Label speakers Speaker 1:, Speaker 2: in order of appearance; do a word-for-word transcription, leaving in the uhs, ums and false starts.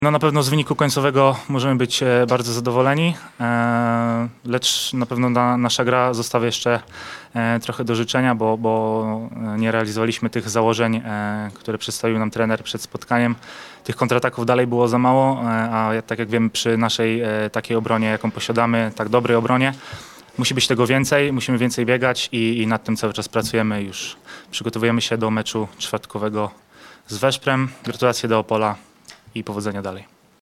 Speaker 1: No na pewno z wyniku końcowego możemy być e, bardzo zadowoleni, e, lecz na pewno na, nasza gra zostawia jeszcze e, trochę do życzenia, bo, bo nie realizowaliśmy tych założeń, e, które przedstawił nam trener przed spotkaniem. Tych kontrataków dalej było za mało, e, a tak jak wiemy przy naszej e, takiej obronie, jaką posiadamy, tak dobrej obronie, musi być tego więcej, musimy więcej biegać i, i nad tym cały czas pracujemy. Już przygotowujemy się do meczu czwartkowego z Weszprem. Gratulacje do Opola i powodzenia dalej.